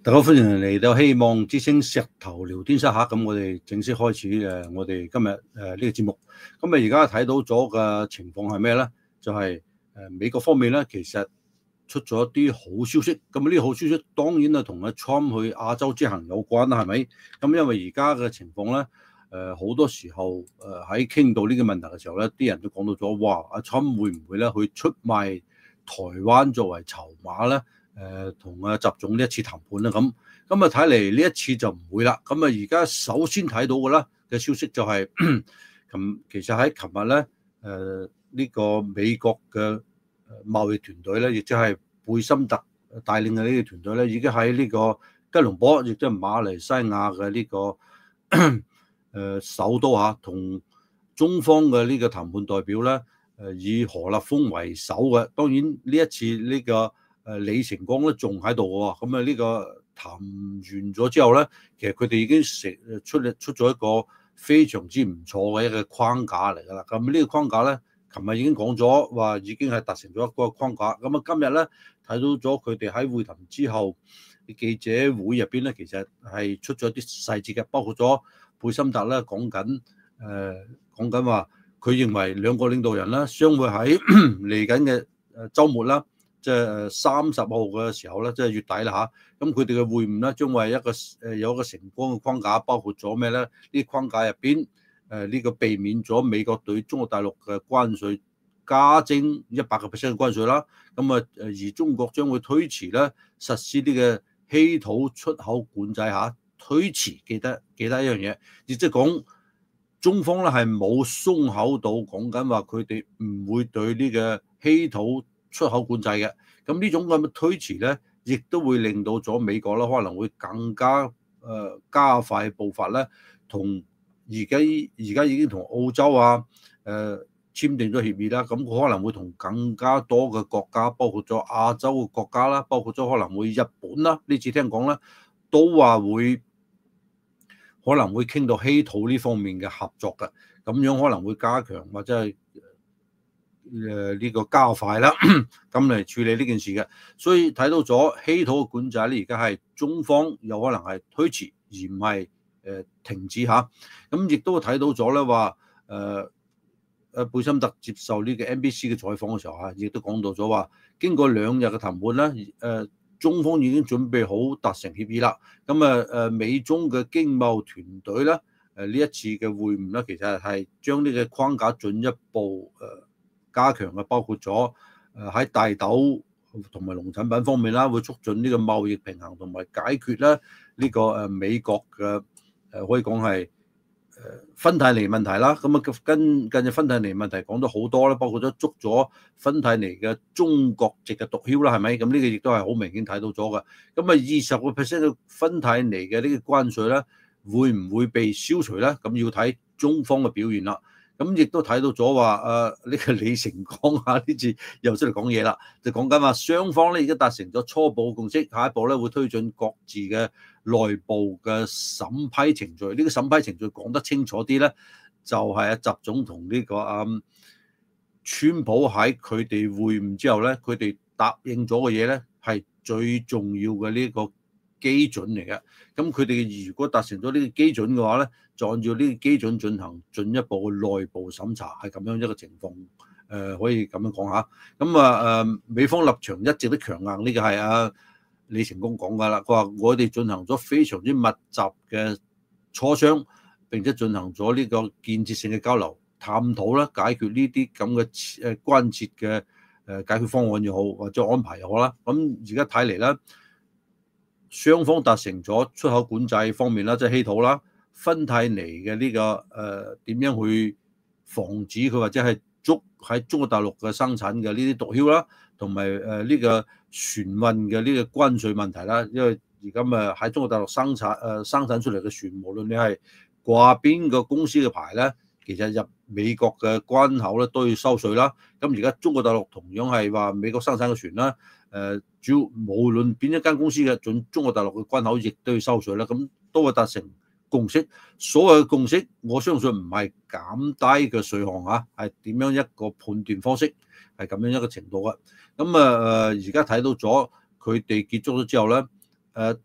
大家歡迎嚟到希望之星石頭聊天室嚇，咁我哋正式開始我哋今日呢個節目。咁而家睇到咗嘅情況係咩咧？就係美國方面咧，其實出咗一啲好消息。咁呢啲好消息當然係同阿 Trump 去亞洲之行有關啦，係咪？咁因為而家嘅情況咧，好多時候喺傾到呢個問題嘅時候咧，啲人都講到咗，哇！阿 Trump 會唔會咧去出賣台灣作為籌碼咧？同阿習總呢一次談判啦，咁睇嚟呢一次就唔會啦。咁而家首先睇到嘅啦嘅消息就係、其實喺琴日咧，呢個美國嘅貿易團隊咧，亦即係貝森特帶領嘅呢個團隊咧，已經喺呢個吉隆坡，亦即係馬來西亞嘅呢個首都嚇，同中方嘅呢個談判代表咧，以何立峰為首嘅。當然呢一次呢個李成光咧仲喺度喎，咁呢個談完咗之後咧，其實佢哋已經出咗一個非常之唔錯嘅一個框架嚟㗎啦。咁呢個框架咧，琴日已經講咗話已經係達成咗一個框架。咁今日咧睇到咗佢哋喺會談之後記者會入邊咧，其實係出咗啲細節嘅，包括咗貝森特咧講緊話，佢認為兩個領導人咧將會喺嚟緊嘅週末啦。即係30號嘅時候咧，即係月底啦嚇。咁佢哋嘅會晤咧，將會係有一個成功嘅框架，包括咗咩咧？呢啲框架入邊，呢個避免咗美國對中國大陸嘅關稅加徵100% 嘅關稅啦。而中國將會推遲咧實施呢個稀土出口管制嚇，推遲。記得一樣嘢，亦即係講中方咧係冇鬆口到講緊話，佢哋唔會對呢個稀土出口管制嘅。咁呢種咁嘅推遲咧，亦都會令到咗美國咧可能會更加加快步伐咧，同而家已經同澳洲啊簽訂咗協議啦。咁佢可能會同更加多嘅國家，包括咗亞洲嘅國家啦，包括咗可能會日本啦，呢次聽講咧都話可能會傾到稀土呢方面嘅合作嘅，咁樣可能會加強或者係呢個加快啦，咁嚟處理呢件事嘅。所以睇到咗稀土嘅管制咧，而家係中方有可能係推遲，而唔係停止嚇。咁亦都睇到咗咧話，貝森特接受呢個 NBC 嘅採訪嘅時候嚇，亦都講到咗話，經過2日嘅談判咧，中方已經準備好達成協議啦。美中嘅經貿團隊咧，呢一次嘅會晤咧，其實係將呢個框架進一步加強嘅，包括咗喺大豆同埋農產品方面啦，會促進呢個貿易平衡同埋解決咧呢個美國嘅可以講係芬太尼問題啦。近日芬太尼問題講咗好多啦，包括咗捉咗芬太尼嘅中國籍嘅毒梟啦，係咪？咁呢個亦都係好明顯睇到咗嘅。20% 嘅芬太尼嘅呢個關稅咧，會唔會被消除咧？咁要睇中方嘅表現啦。亦都睇到咗話，呢個李成光呢次又出嚟講嘢啦，就講緊話雙方咧已經達成咗初步共識，下一步咧會推進各自嘅內部嘅審批程序。呢個審批程序講得清楚啲咧，就係阿習總同呢個川普喺佢哋會晤之後咧，佢哋答應咗嘅嘢咧係最重要嘅呢個基準嚟嘅。咁佢哋如果達成咗呢個基準嘅話咧，就按照呢個基準進行進一步嘅內部審查，係咁樣一個情況。可以咁樣講下。美方立場一直都強硬，呢個係李成功講㗎啦。佢話我哋進行咗非常之密集嘅磋商，並且進行咗呢個建設性嘅交流，探討啦解決呢啲咁嘅關切嘅解決方案又好，或者安排又好啦。咁而家睇嚟咧，雙方達成咗出口管制方面啦，即係稀土啦、芬太尼嘅呢個點樣去防止佢或者係捉喺中國大陸嘅生產嘅呢啲毒梟啦，同埋呢個船運嘅呢個關稅問題啦。因為而家喺中國大陸生產出嚟嘅船，無論你係掛邊個公司嘅牌咧，其實入美國嘅關口咧都要收稅啦。咁而家中國大陸同樣係話美國生產嘅船啦，主要無論邊一間公司嘅進中國大陸嘅關口，亦都要收稅啦。咁都會達成共識。所謂嘅共識，我相信唔係減低嘅稅項嚇，係點樣一個判斷方式，係咁樣一個程度嘅。而家睇到咗佢哋結束咗之後咧，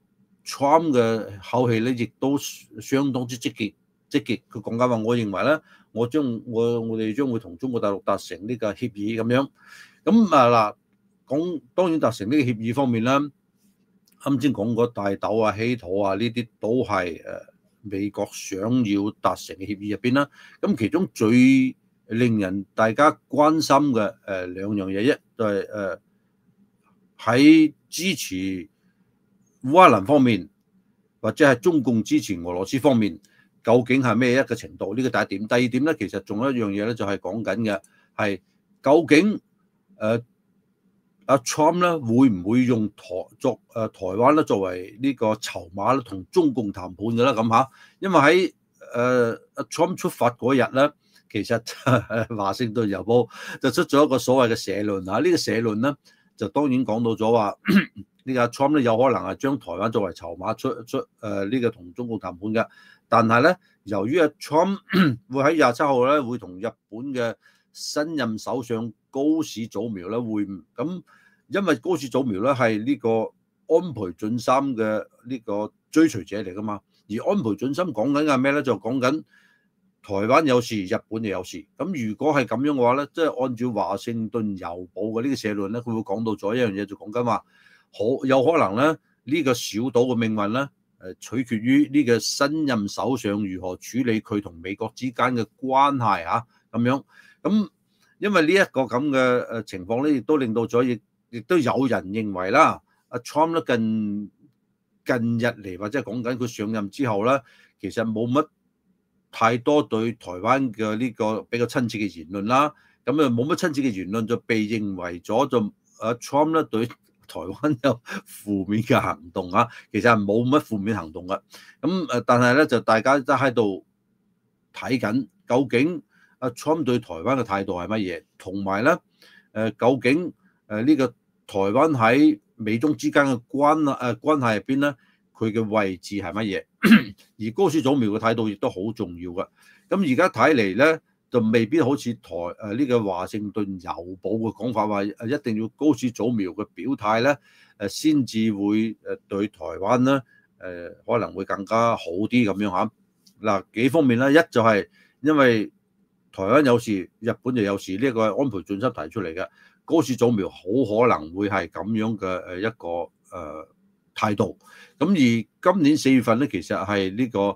Trump 嘅口氣咧，亦都相當之積極。佢講緊話，我認為咧，我哋將會同中國大陸達成呢個協議咁樣。咁嗱，當然達成呢個協議方面啦，啱先講過大豆啊、稀土啊呢啲都係美國想要達成嘅協議入邊啦。咁其中最令人大家關心嘅兩樣嘢，一就係喺支持烏克蘭方面，或者係中共支持俄羅斯方面，究竟係咩一個程度？呢個第一點。第二點咧，其實仲有一樣嘢咧，就係講緊嘅係究竟阿 Trump 咧會唔會用台灣咧作為呢個籌碼咧，同中共談判嘅啦咁嚇？因為喺阿 Trump 出發嗰日咧，其實華盛頓郵報就出咗一個所謂嘅社論嚇。呢個社論咧就當然講到咗話呢個 Trump 咧有可能係將台灣作為籌碼出呢個同中共談判嘅，但係咧由於阿 Trump 會喺27號咧會同日本嘅新任首相高市早苗咧會晤，咁因為高市早苗咧係呢個安倍晉三嘅呢個追隨者嚟噶嘛，而安倍晉三講緊嘅咩咧？就講緊台灣有事，日本又有事。咁如果係咁樣嘅話咧，即係按照華盛頓郵報嘅呢個社論咧，佢會講到咗一樣嘢，就講緊話有可能咧呢個小島嘅命運咧取決於呢個新任首相如何處理佢同美國之間嘅關係嚇咁樣。咁因為呢一個咁嘅情況咧，亦都令到咗亦都有人認為啦，阿 Trump 咧近日嚟或者係講緊佢上任之後咧，其實冇乜太多對台灣嘅呢個比較親切嘅言論啦。咁冇乜親切嘅言論就被認為咗就阿 Trump 咧對台灣有負面嘅行動啊。其實係冇乜負面行動嘅。咁但係咧就大家都喺度睇緊究竟阿 Trump 對台灣嘅態度係乜嘢，同埋咧究竟呢個台灣喺美中之間嘅關係入邊咧，佢嘅位置係乜嘢？而高市早苗嘅態度亦都好重要嘅。咁而家睇嚟咧，就未必好似呢個華盛頓郵報嘅講法話一定要高市早苗嘅表態咧先至會對台灣咧可能會更加好啲咁樣嚇。嗱幾方面咧，一就係因為台灣有事，日本就有事，呢個係安倍晉三提出嚟嘅。高市早苗好可能會係咁樣嘅一個態度。咁而今年4月份咧，其實係呢個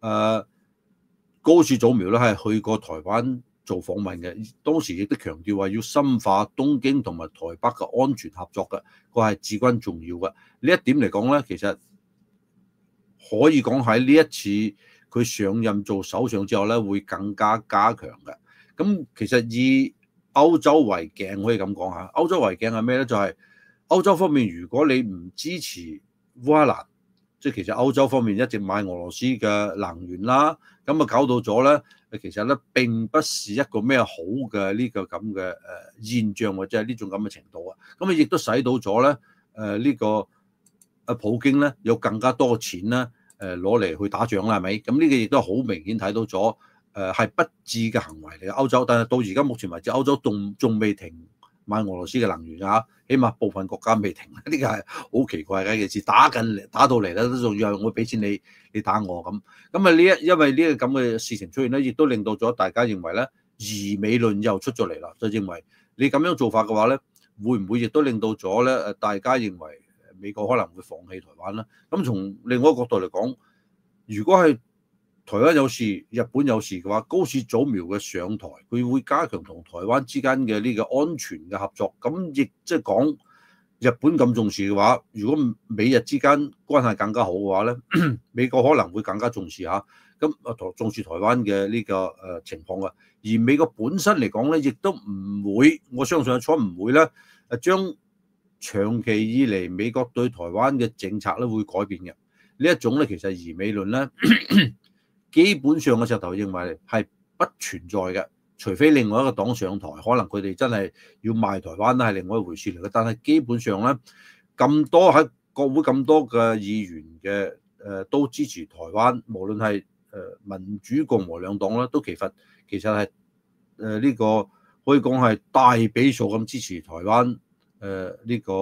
高市早苗咧係去過台灣做訪問嘅，當時亦都強調話要深化東京同埋台北嘅安全合作嘅，個係至關重要嘅。呢一點嚟講咧，其實可以講喺呢一次佢上任做首相之後咧，會更加加強嘅。咁其實以歐洲為鏡可以咁講下，歐洲為鏡係咩咧？就係歐洲方面，如果你唔支持烏克蘭，即係其實歐洲方面一直買俄羅斯嘅能源啦，咁啊搞到咗咧，其實咧並不是一個咩好嘅呢個咁嘅現象，或者係呢種咁嘅程度啊。咁啊亦都使到咗咧呢個普京咧有更加多嘅錢咧攞嚟去打仗啦，係咪？咁呢個亦都好明顯睇到咗。係不智嘅行為嚟嘅歐洲，但係到而家目前為止，歐洲仲未停買俄羅斯嘅能源啊，起碼部分國家未停，呢個係好奇怪嘅一件事。打到嚟咧，都仲要我俾錢你打我咁。咁啊因為呢個咁嘅事情出現咧，亦都令到咗大家認為咧，疑美論又出咗嚟啦，就認為你咁樣做法嘅話咧，會唔會亦都令到咗咧大家認為美國可能會放棄台灣咧？咁從另外一個角度嚟講，如果係台灣有事，日本有事嘅話，高市早苗嘅上台，佢會加強同台灣之間嘅呢個安全嘅合作。咁亦即係講日本咁重視嘅話，如果美日之間關係更加好嘅話咧，美國可能會更加重視嚇。咁重視台灣嘅呢個情況啊。而美國本身嚟講咧，亦都唔會，我相信初唔會咧將長期以嚟美國對台灣嘅政策咧會改變嘅。呢一種咧其實疑美論咧。基本上嘅石頭認為係不存在嘅，除非另外一個黨上台，可能佢哋真係要賣台灣咧係另外一回事嚟嘅。但係基本上咧，咁多喺國會咁多嘅議員嘅都支持台灣，無論係民主共和兩黨咧，都其實係呢個可以講係大比數咁支持台灣呢個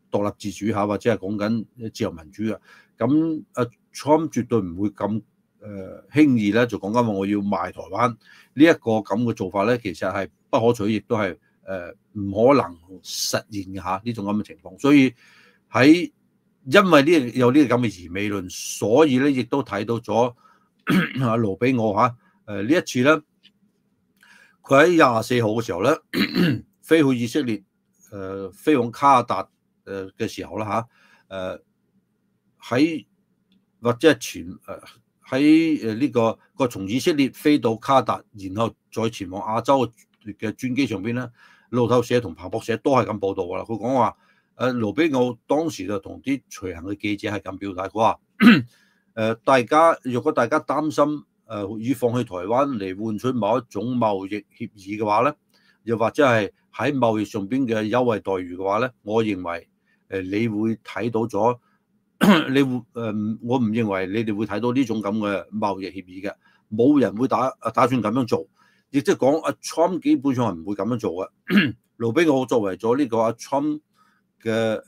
獨立自主嚇，或者係講緊自由民主嘅。咁Trump 絕對唔會咁輕易咧就講緊話我要賣台灣呢一個咁嘅做法咧，其實係不可取，亦都係唔可能實現嘅嚇呢種咁嘅情況。所以因為有呢個咁嘅疑美論，所以咧亦都睇到咗阿盧比奧嚇呢一次咧，佢喺24號嘅時候咧飛去以色列飛往卡達嘅時候啦嚇喺或者係喺呢個從以色列飛到卡達，然後再前往亞洲嘅專機上邊咧，路透社同彭博社都係咁報導㗎啦。佢講話盧比奧當時就同啲隨行嘅記者係咁表態，佢話如果大家擔心以放棄台灣嚟換取某一種貿易協議嘅話咧，又或者係喺貿易上邊嘅優惠待遇嘅話咧，我認為你會睇到咗。我唔認為你哋會睇到呢種咁嘅貿易協議嘅，冇人會打算咁樣做，亦即係講阿 Trump 基本上係唔會咁樣做嘅。盧比奧作為咗呢個阿 Trump 嘅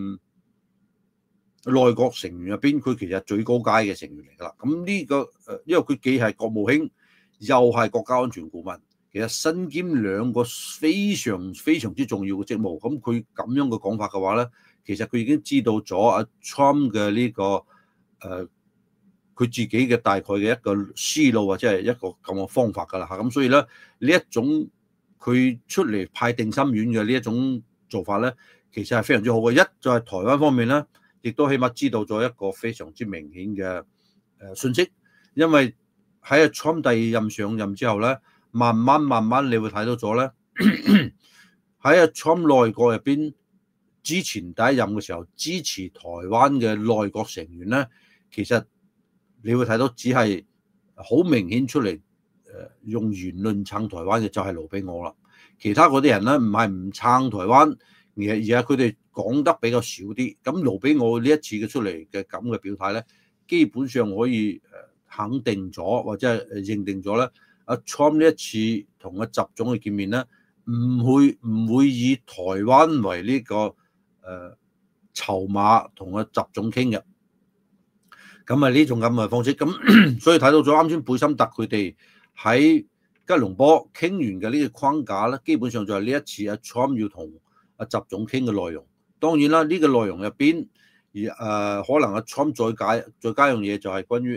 內閣成員入邊，佢其實係最高階嘅成員嚟㗎啦。咁呢個因為佢既係國務卿，又係國家安全顧問，其實身兼兩個非常之重要嘅職務。咁佢咁樣嘅講法嘅話咧，其實佢已經知道咗阿 Trump 嘅呢個佢自己嘅大概嘅一個思路或者係一個咁嘅方法㗎啦嚇。咁所以咧呢一種佢出嚟派定心丸嘅呢一種做法咧，其實係非常之好嘅。一就係台灣方面咧，亦都起碼知道咗一個非常之明顯嘅訊息，因為喺阿 Trump 第二任上任之後咧，慢慢你會睇到咗咧，喺阿 Trump 內閣入邊。之前第一任嘅時候支持台灣嘅內閣成員咧，其實你會睇到只係好明顯出嚟用言論撐台灣嘅就係盧比奧啦。其他嗰啲人咧唔係唔撐台灣，而係佢哋講得比較少啲。咁盧比奧呢一次嘅出嚟嘅咁嘅表態咧，基本上可以肯定咗或者係認定咗咧，阿 Trump 呢一次同阿習總嘅見面咧，唔會以台灣為呢個籌碼同阿習總傾嘅，咁呢種咁嘅方式，咁所以睇到咗啱先貝森特佢哋喺吉隆坡傾完嘅呢個框架咧，基本上就係呢一次阿 Trump 要同阿習總傾嘅內容。當然啦，呢個內容入邊可能阿 Trump 再加樣嘢，就係關於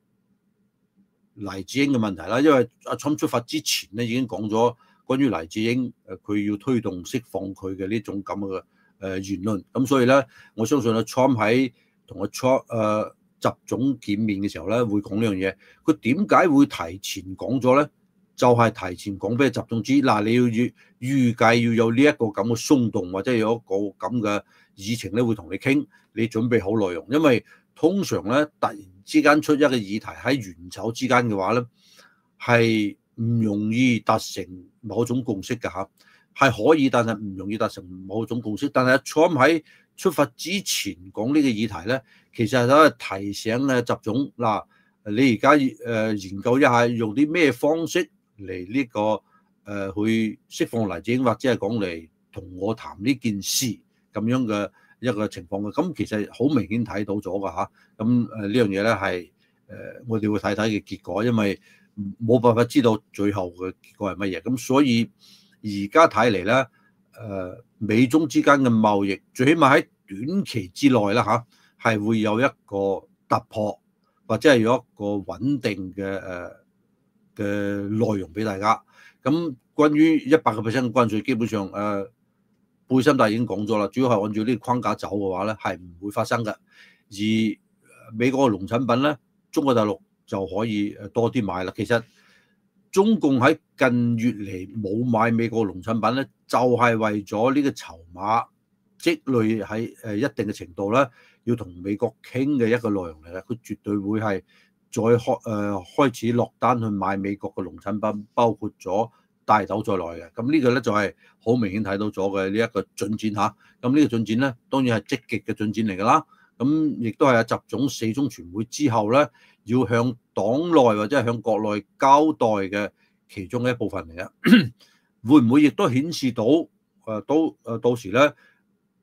黎智英嘅問題啦。因為阿 Trump 出發之前咧已經講咗關於黎智英佢要推動釋放佢嘅呢種咁嘅言論，咁所以咧，我相信阿 Trump 喺同阿習總見面嘅時候咧，會講呢樣嘢。佢點解會提前講咗咧？就係提前講俾習總知，嗱，你要預計要有呢一個咁嘅鬆動，或者有一個咁嘅議程咧，會同你傾，你準備好內容。因為通常咧，突然之間出一個議題喺元首之間嘅話咧，係唔容易達成某種共識㗎嚇。係可以，但係唔容易達成某種共識。但係阿 Trump 喺出發之前講呢個議題咧，其實都係提醒咧習總嗱，你而家研究一下用啲咩方式嚟呢個去釋放黎智英，或者係講嚟同我談呢件事咁樣嘅一個情況嘅。咁其實好明顯睇到咗㗎嚇。咁呢樣嘢咧係我哋會睇睇嘅結果，因為冇辦法知道最後嘅結果係乜嘢。咁所以而家睇嚟咧，美中之間嘅貿易，最起碼喺短期之內啦嚇，係會有一個突破，或者係有一個穩定嘅內容俾大家。咁關於100%嘅關稅，基本上貝森特已經講咗啦，主要係按照呢個框架走嘅話咧，係唔會發生嘅。而美國嘅農產品咧，中國大陸就可以多啲買啦。其實中共喺近月嚟冇買美國農產品咧，就係為咗呢個籌碼積累喺一定嘅程度咧，要同美國傾嘅一個內容嚟嘅。佢絕對會係再開始落單去買美國嘅農產品，包括咗大豆在內嘅。咁呢個咧就係好明顯睇到咗嘅呢一個進展嚇。咁呢個進展咧，當然係積極嘅進展嚟㗎啦。咁亦都係阿習總4中全會之後咧，要向黨內或者係向國內交代嘅其中一部分嚟嘅。會唔會亦都顯示到到時咧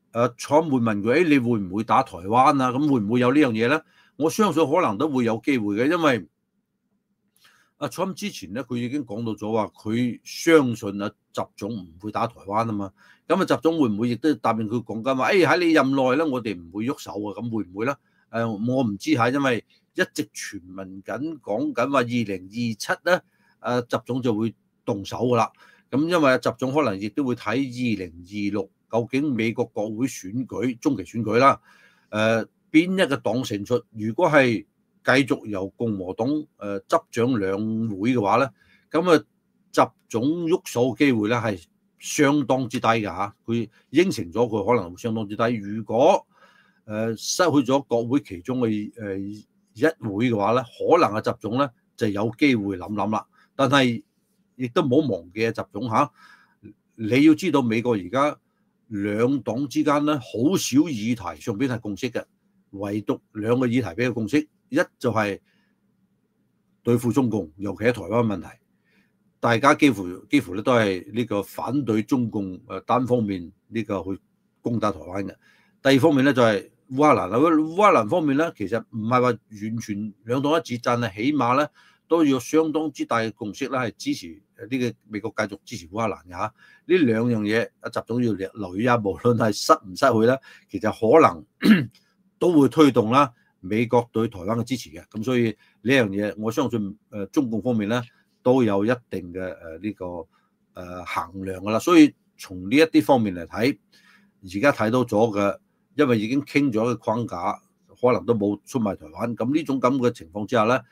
Trump 會問佢，你會唔會打台灣啊？咁會唔會有呢樣嘢咧？我相信可能都會有機會嘅，因為Trump 之前咧，佢已經講到咗話，佢相信習總唔會打台灣啊嘛。咁習總會唔會亦都答應佢講緊話？喺你任內咧，我哋唔會喐手啊。咁會唔會咧？我唔知嚇，因為一直傳聞緊講緊話2027咧，習總就會動手噶啦。咁因為習總可能亦都會睇2026究竟美國國會選舉中期選舉啦，邊一個黨勝出？如果係繼續由共和黨執掌兩會嘅話咧，咁習總喐手嘅機會咧係相當之低嘅嚇。佢應承咗佢可能會相當之低。如果失去咗國會其中嘅一會嘅話咧，可能習總咧就有機會諗諗啦。但係亦都唔好忘記習總嚇，你要知道美國而家兩黨之間咧好少議題上邊係共識嘅，唯獨兩個議題比較共識。一就係對付中共，尤其係台灣問題，大家幾乎咧都係呢個反對中共單方面呢個去攻打台灣嘅。第二方面咧就係烏克蘭啦，烏克蘭方面咧其實唔係話完全兩黨一致，但係起碼咧都要相當之大嘅共識啦，係支持呢個美國繼續支持烏克蘭嘅嚇。呢兩樣嘢習總要留意下，無論係失唔失去咧，其實可能都會推動啦美國對台灣嘅支持嘅。咁所以呢樣嘢我相信中共方面咧都有一定嘅呢個衡量㗎啦。所以從呢一啲方面嚟睇，而家睇到咗嘅，因為已經傾咗嘅框架，可能都冇出賣台灣。咁呢種咁嘅情況之下咧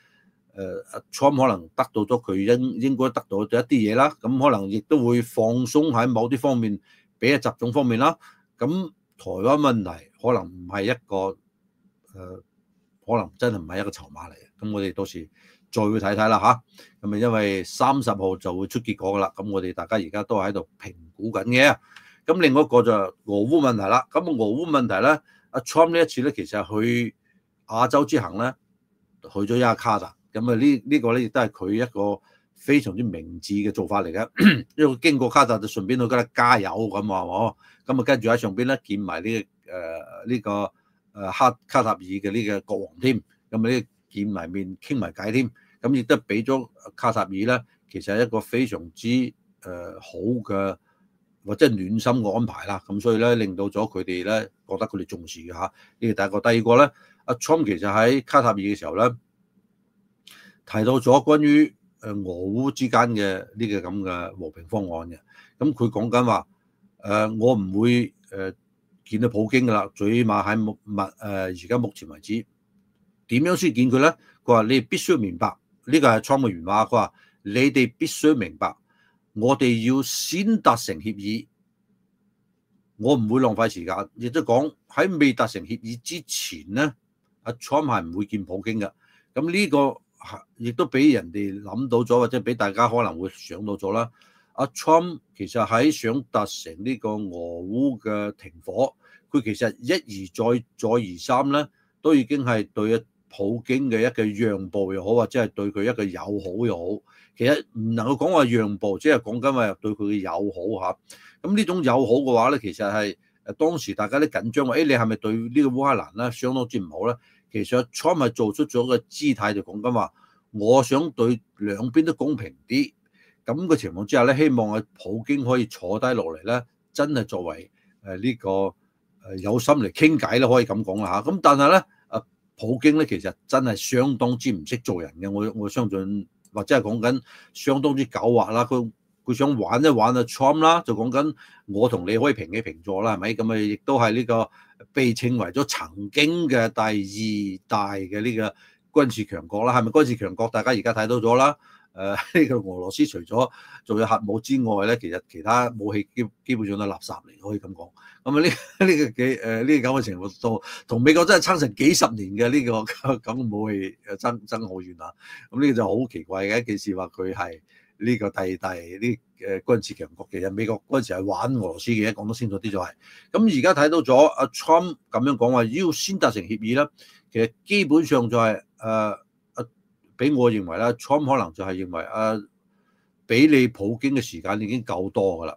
，Trump 可能得到咗佢應該得到咗一啲嘢啦。咁可能亦都會放鬆喺某啲方面，俾習總方面啦。咁台灣問題可能唔係一個可能真係唔係一個籌碼嚟嘅。咁我哋到時再會睇睇啦嚇。咁因為30號就會出結果噶啦。咁我哋大家而家都喺度評估緊嘅。咁另外一個就係俄烏問題啦。咁俄烏問題咧，Trump 呢一次咧其實去亞洲之行咧，去咗雅加達。咁呢個咧亦都係佢一個非常之明智嘅做法嚟嘅。因為經過加達就順便去嗰度加油咁喎，咁跟住喺上邊咧見埋呢個卡塔爾嘅呢個國王添，咁呢見埋面傾埋偈添，咁亦都俾咗卡塔爾咧，其實係一個非常之好嘅或者暖心嘅安排啦。咁所以咧令到咗佢哋咧覺得佢哋重視嘅嚇。呢個第一個，第二個咧，Trump 其實喺卡塔爾嘅時候咧提到咗關於俄烏之間嘅呢個咁嘅和平方案嘅。咁佢講緊話我唔會見到普京㗎啦，最起碼喺而家目前為止點樣先見佢咧？佢話你必須明白，呢個係Trump嘅原話。佢話你哋必須明白，我哋要先達成協議，我唔會浪費時間。亦都講喺未達成協議之前咧，Trump 係唔會見普京嘅。咁呢個亦都俾人哋諗到咗，或者俾大家可能會想到咗啦。Trump 其實喺想達成呢個俄烏嘅停火，佢其實一而再而三咧，都已經係對普京嘅一個讓步又好，或者係對佢一個友好又好。其實唔能夠講話讓步，只係講緊話對佢嘅友好嚇。咁呢種友好嘅話咧，其實係當時大家都緊張話，你係咪對呢個烏克蘭咧相當之唔好咧？其實 Trump 係做出咗個姿態，就講緊話，我想對兩邊都公平啲。咁嘅情況之下咧，希望普京可以坐低落嚟咧，真係作為呢個有心嚟傾偈啦，可以咁講啦嚇。咁但係咧，普京咧其實真係相當之唔識做人嘅。我相信或者係講緊相當之狡猾啦。佢想玩一玩Trump 啦，就講緊我同你可以平起平坐啦，係咪？咁亦都係呢個被稱為咗曾經嘅第二大嘅呢個軍事強國啦，係咪軍事強國？大家而家睇到咗啦。呢個俄羅斯除咗做咗核武之外咧，其實其他武器基本上都係垃圾嚟，可以咁講。咁呢個咁嘅情況，同美國真係爭成幾十年嘅呢個咁嘅武器爭好遠啊！咁呢個就好奇怪嘅一件事，話佢係呢個第二大呢軍事強國。其實美國嗰陣時係玩俄羅斯嘅，講得清楚啲就係。咁而家睇到咗Trump 咁樣講話，要先達成協議啦。其實基本上就係俾我認為咧 ，Trump 可能就係認為俾你普京嘅時間已經夠多㗎啦。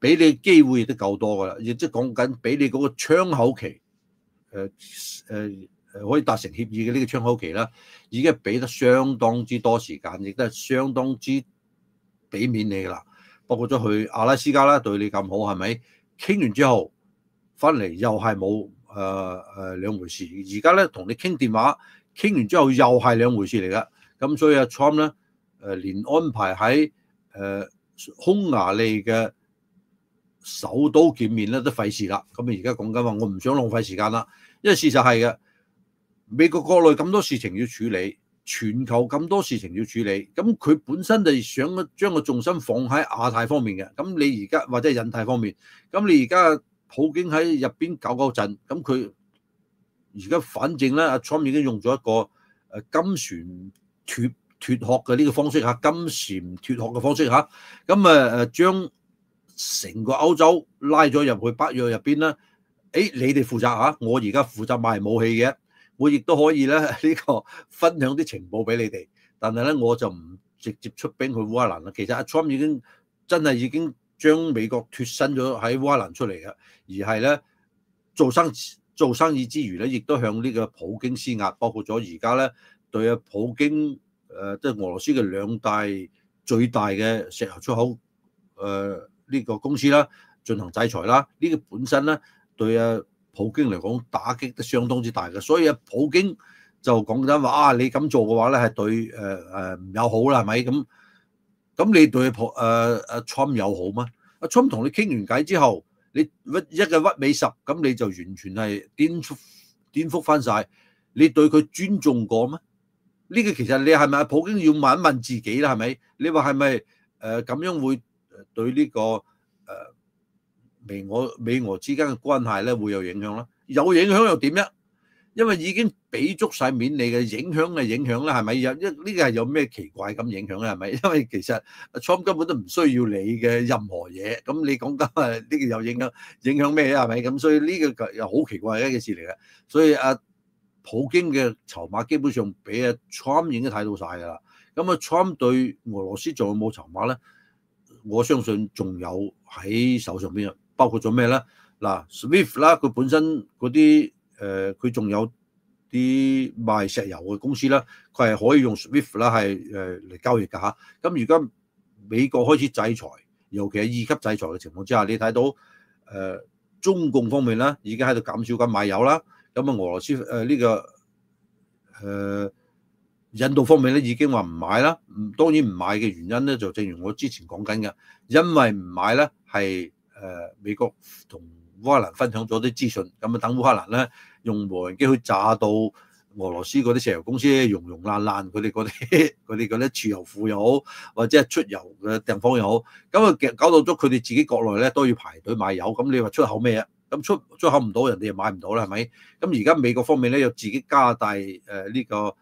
俾你機會亦都夠多噶啦，亦即係講緊俾你嗰個窗口期，可以達成協議嘅呢個窗口期啦，已經係俾得相當之多時間，亦都係相當之俾面你噶啦。包括咗去阿拉斯加啦，對你咁好係咪？傾完之後翻嚟又係冇兩回事。而家咧同你傾電話，傾完之後又係兩回事嚟噶。咁所以阿 Trump 咧連安排喺匈牙利嘅首都見面咧都費事啦。咁而家講緊話，我唔想浪費時間啦，因為事實係嘅，美國國內咁多事情要處理，全球咁多事情要處理，咁佢本身就想將個重心放喺亞太方面嘅。咁你而家或者係印太方面，咁你而家普京喺入邊搞震，咁佢而家反正咧，阿 Trump 已經用咗一個金船脫殼嘅呢個方式嚇，金蟬脫殼嘅方式嚇，咁將成個歐洲拉咗入去北約入邊啦。誒，你哋負責嚇，我而家負責賣武器嘅。我亦都可以咧呢個分享啲情報俾你哋，但係咧我就唔直接出兵去烏克蘭啦。其實阿 Trump 已經將美國脫身咗喺烏克蘭出嚟嘅，而係咧做生意之餘咧，亦都向呢個普京施壓，包括咗而家咧對阿普京即係俄羅斯嘅兩大最大嘅石油出口呢個公司啦進行制裁啦。呢個本身咧對普京嚟講打擊得相當之大嘅，所以普京就講緊話你咁做嘅話咧係對唔友好啦，係咪咁你對Trump 友好嗎？阿 Trump 同你傾完偈之後，你一個屈尾十，咁你就完全係顛覆翻晒，你對佢尊重過咩？呢個其實你係咪普京要問一問自己啦？係咪？你話係咪咁樣會對呢個美俄之間嘅關係咧會有影響啦？有影響又點啫？因為已經俾足晒面你嘅影響嘅影響啦，係咪？呢個係有咩奇怪咁影響咧？係咪？因為其實 Trump 根本都唔需要你嘅任何嘢，咁你講緊呢個有影響咩啊？係咪？咁所以呢個又好奇怪嘅一件事嚟嘅。所以普京嘅籌碼基本上俾Trump 已經睇到晒㗎啦。咁Trump 對俄羅斯仲有冇籌碼咧？我相信仲有喺手上邊啊。包括咗咩咧？嗱 ，Swift 啦，佢本身嗰啲佢仲有啲賣石油嘅公司啦，佢係可以用 Swift 啦，係嚟交易㗎嚇。咁而家美國開始制裁，尤其係二級制裁嘅情況之下，你睇到中共方面啦，已經喺度減少緊買油啦。咁俄羅斯印度方面咧已經話唔買啦。當然唔買嘅原因咧，就正如我之前講緊嘅，因為唔買咧係美國同烏克蘭分享咗啲資訊，咁等烏克蘭咧用無人機去炸到俄羅斯嗰啲石油公司溶爛，佢哋嗰啲儲油庫又好，或者係出油嘅地方又好，咁搞到咗佢哋自己國內咧都要排隊買油。咁你話出口咩啊？咁出口唔到，人哋又買唔到啦，係咪？咁而家美國方面咧又自己加大呢個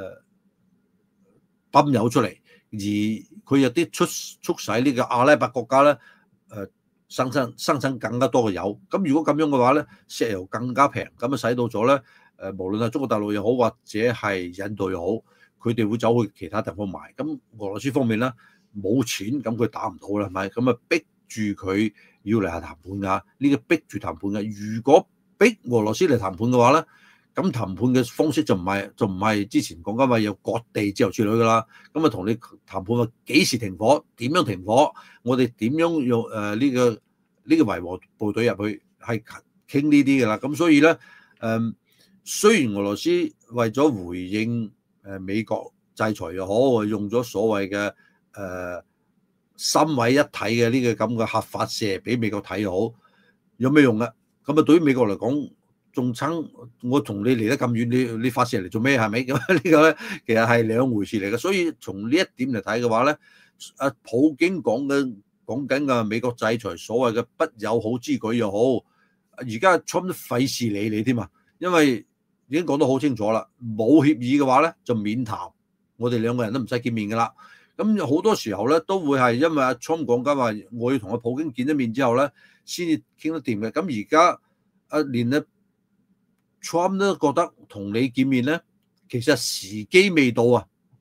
泵油出嚟，而佢有啲促使呢個阿拉伯國家咧生產更加多嘅油。咁如果咁樣嘅話咧，石油更加平，咁使到咗咧無論係中國大陸又好，或者係印度又好，佢哋會走去其他地方買。咁俄羅斯方面咧冇錢，咁佢打唔到啦，係咪？咁逼住佢要嚟下談判㗎，呢個逼住談判嘅。如果逼俄羅斯嚟談判嘅話咧，咁談判嘅方式就唔係之前講緊話有割地之後處理㗎啦。咁同你談判話幾時停火，點樣停火，我哋點樣用呢個維和部隊入去係傾呢啲㗎啦。咁所以咧雖然俄羅斯為咗回應美國制裁又好，用咗所謂嘅三位一體嘅呢個咁嘅核發射俾美國睇又好，有咩用啊？咁對於美國嚟講，仲憎我同你離得咁遠，你發射嚟做咩？係咪？咁呢個咧其實係兩回事嚟嘅。所以從呢一點嚟睇嘅話咧，普京講緊嘅美國制裁所謂嘅不友好之舉又好，而家 Trump 都費事理你添啊，因為已經講得好清楚啦，冇協議嘅話咧就免談，我哋兩個人都唔使見面㗎啦。咁好多時候咧都會係因為阿 Trump 講緊話，我要同阿普京見咗面之後咧先至傾得掂嘅。咁而家連Trump 都覺得同你見面咧，其實時機未到啊。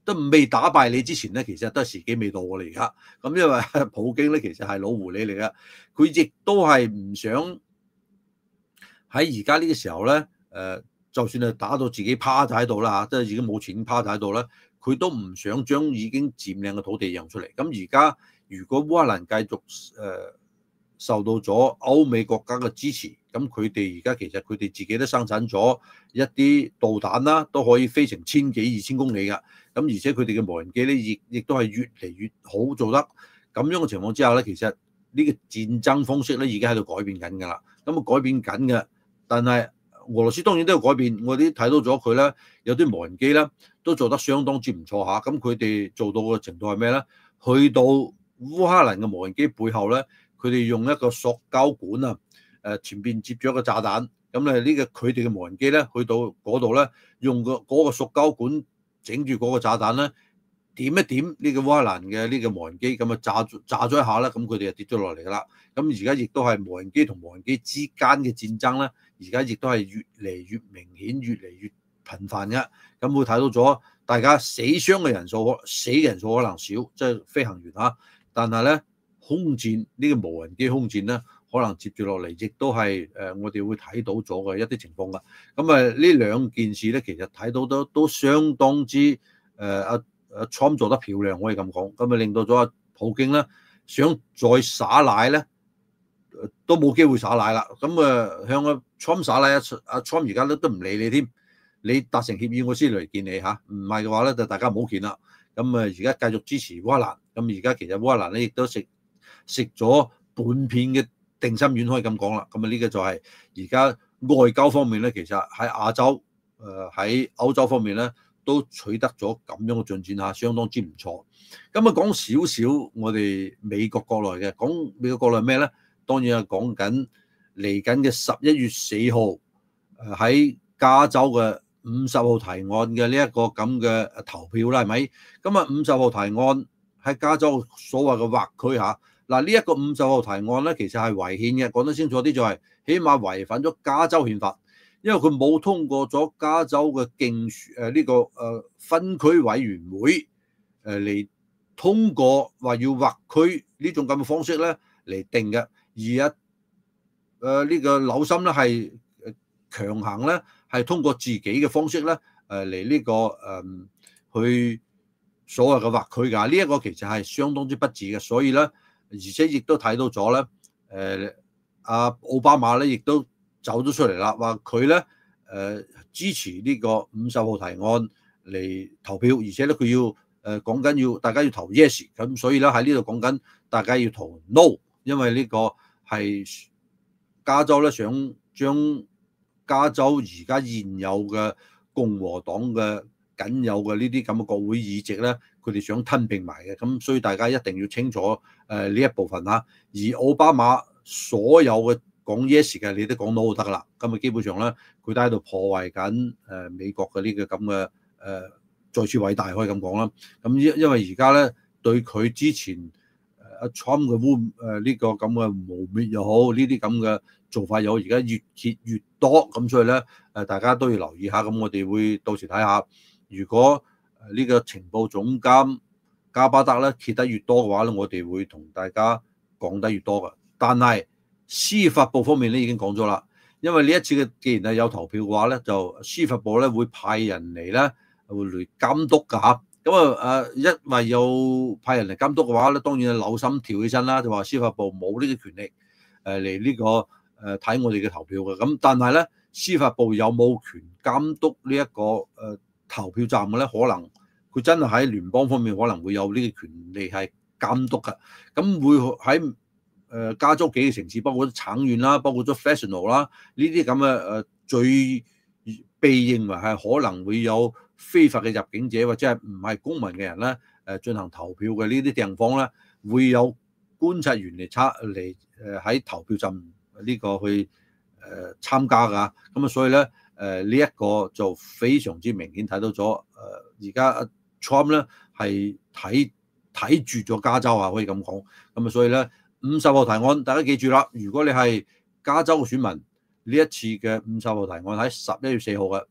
都未打敗你之前咧，其實都係時機未到㗎啦而家。咁因為普京咧其實係老狐狸嚟嘅，佢亦都係唔想喺而家呢個時候咧，就算係打到自己趴喺度啦嚇，即係已經冇錢趴喺度啦，佢都唔想將已經佔領嘅土地讓出嚟。咁而家如果烏克蘭繼續受到咗歐美國家嘅支持，咁佢哋而家其實佢哋自己都生產咗一啲導彈啦，都可以飛成1000幾2000公里㗎。咁而且佢哋嘅無人機咧，亦都係越嚟越好做得。咁樣嘅情況之下咧，其實呢個戰爭方式咧已經喺度改變緊㗎啦。咁啊改變緊嘅，但係俄羅斯當然都有改變。我哋睇到咗佢咧，有啲無人機咧都做得相當之唔錯嚇。咁佢哋做到嘅程度係咩咧？去到烏克蘭嘅無人機背後咧，佢哋用一個塑膠管啊，前邊接咗一個炸彈。咁咧呢個佢哋嘅無人機咧，去到嗰度咧，用嗰個塑膠管整住嗰個炸彈咧，點一點呢個烏克蘭嘅呢個無人機，咁啊炸咗一下啦，咁佢哋就跌咗落嚟㗎啦。咁而家亦都係無人機同無人機之間嘅戰爭咧，而家亦都係越嚟越明顯、越嚟越頻繁嘅。咁會睇到咗大家死傷嘅人數，死嘅人數可能少，即係飛行員嚇。但係咧，空戰呢個無人機空戰咧，可能接住落嚟，亦都係我哋會睇到咗嘅一啲情況㗎。咁啊，呢兩件事咧，其實睇到都相當之阿 Trump 做得漂亮，可以咁講。咁啊，令到咗阿普京咧想再耍奶咧，都冇機會耍奶啦。咁啊，向阿 Trump 耍奶，阿 Trump 而家都唔理你添。你達成協議我先嚟見你嚇，唔係嘅話咧就大家唔好見啦。咁啊，而家繼續支持烏克蘭。咁而家其實烏克蘭咧亦都食咗半片嘅定心丸，可以咁講啦。咁啊，呢個就係而家外交方面咧，其實喺亞洲、喺歐洲方面咧，都取得咗咁樣嘅進展嚇，相當之唔錯。咁啊，講少少我哋美國國內嘅，講美國國內咩咧？當然係講緊嚟緊嘅11月4號喺加州嘅50號提案嘅呢一個咁嘅投票啦，係咪？咁啊50號提案喺加州所謂嘅劃區嚇，嗱呢一個50號提案咧，其實係違憲嘅。講得清楚啲就係，起碼違反咗加州憲法，因為佢冇通過咗加州嘅競選呢個分區委員會嚟通過話要劃區呢種咁嘅方式咧嚟定嘅，而呢個紐森咧係強行咧係通過自己嘅方式咧嚟呢個去所謂嘅劃區㗎。呢一個其實係相當之不智嘅，所以咧而且亦都睇到咗咧阿奧巴馬咧亦都走咗出嚟啦，話佢咧支持呢個50號提案嚟投票，而且咧佢要講緊要大家要投 yes， 咁所以咧喺呢度講緊大家要投 no， 因為呢個係加州咧想將加州而家現有嘅共和黨嘅僅有嘅呢啲咁嘅國會議席咧，佢哋想吞併埋嘅，咁所以大家一定要清楚呢一部分嚇。而奧巴馬所有嘅講 yes 嘅，你都講 no 就得噶啦。咁啊基本上咧，佢都喺度破壞緊美國嘅呢個咁嘅再次偉大，可以咁講啦。咁因為而家咧對佢之前阿 Trump 嘅呢個咁嘅污蔑又好，呢啲咁嘅做法又好，而家越揭越多，咁所以咧大家都要留意下。咁我哋會到時睇下，如果呢個情報總監加巴德咧揭得越多嘅話咧，我哋會同大家講得越多嘅。但係司法部方面咧已經講咗啦，因為呢一次嘅既然係有投票嘅話咧，就司法部咧會派人嚟咧會嚟監督㗎嚇。咁因為有派人嚟監督嘅話咧，當然係扭心跳起身啦，就話司法部冇呢個權力嚟呢個睇我哋嘅投票嘅。咁但係咧，司法部有冇權監督呢一個投票站嘅咧？可能佢真係喺聯邦方面可能會有呢個權利係監督嘅。咁會喺加州幾個城市，包括橙縣啦，包括咗 Fresno 啦，呢啲咁嘅最被認為係可能會有非法嘅入境者或者係唔係公民嘅人咧進行投票嘅呢啲地方咧，會有觀察員嚟喺投票站呢個去參加㗎。咁啊，所以咧呢一個就非常之明顯睇到咗而家 Trump 咧係睇住咗加州啊，可以咁講。咁啊，所以咧50號提案大家記住啦，如果你係加州嘅選民，呢一次嘅50號提案喺11月4號嘅。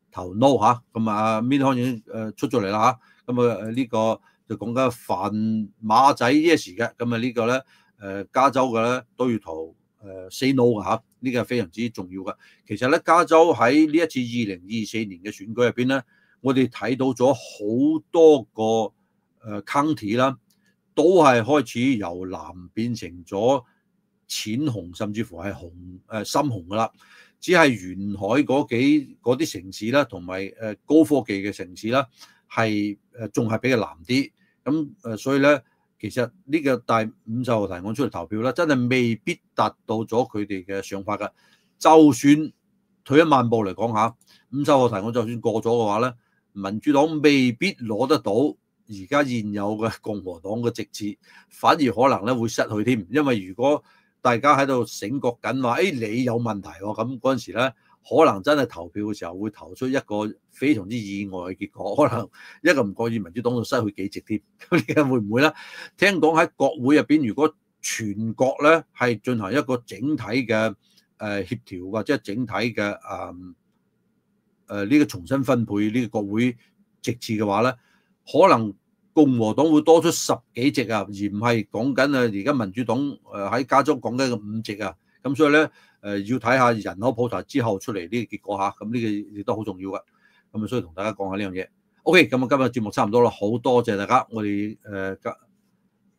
投 no 嚇，咁啊 Min Hon 已經出咗嚟啦嚇，咁啊呢個就講緊凡馬仔 yes 嘅，咁啊呢個咧加州嘅咧都要投say no 嘅嚇，呢個係非常之重要嘅。其實咧加州喺呢一次2024年嘅選舉入邊咧，我哋睇到咗好多個county 啦，都係開始由藍變成咗淺紅，甚至乎係深紅噶啦。只係沿海嗰啲城市啦，同埋高科技嘅城市啦，係仲係比較藍啲。咁所以咧，其實呢個第50號提案出嚟投票啦，真係未必達到咗佢哋嘅想法㗎。就算退一萬步嚟講下，50號提案就算過咗嘅話咧，民主黨未必攞得到而家現有嘅共和黨嘅席次，反而可能咧會失去添。因為如果大家喺度醒覺緊話，你有問題喎，咁嗰陣時咧，可能真係投票嘅時候會投出一個非常之意外嘅結果，可能一個唔覺意民主黨就失去幾席添。咁呢個會唔會咧？聽講喺國會入邊，如果全國咧係進行一個整體嘅協調或者係整體嘅呢個重新分配呢個國會席次嘅話咧，可能共和黨會多出10幾席啊，而唔係講緊而家民主黨喺加州講緊5席啊。咁所以咧要睇下人口普查之後出嚟呢個結果嚇，咁呢個亦都好重要嘅。咁所以同大家講下呢樣嘢。OK，咁今日節目差唔多啦，好多謝大家。我哋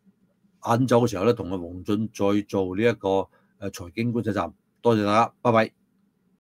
晏晝嘅時候咧，同阿黃俊再做呢一個財經觀察站。多謝大家，拜拜。